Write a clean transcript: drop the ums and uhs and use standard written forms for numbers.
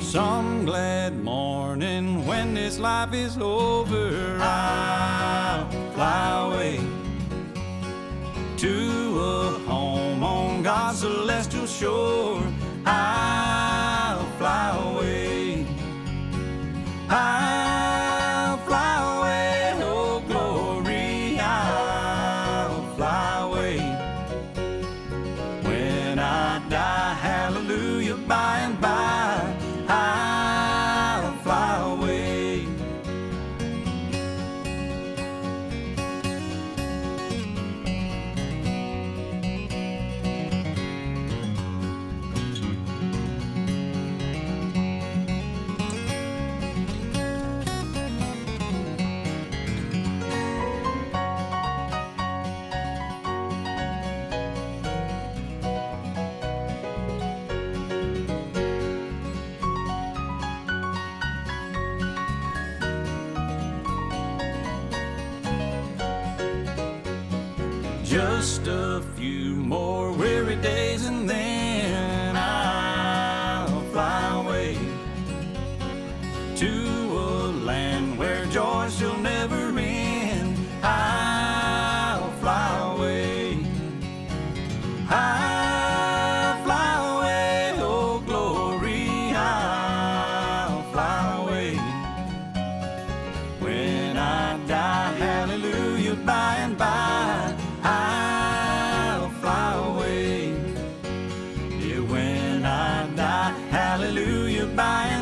Some glad morning when this life is over, I'll fly away to a home on God's celestial shore. I'll fly away. I'll fly away, oh glory, I'll fly away. When I die, hallelujah, by and by, I'll fly away. Just a few more weary days and then I'll fly away to a land where joy shall never end. I'll fly away. I'll fly away, oh glory, I'll fly away. When I die, hallelujah, by and by, I'll fly away. Yeah, when I die, hallelujah, by and by.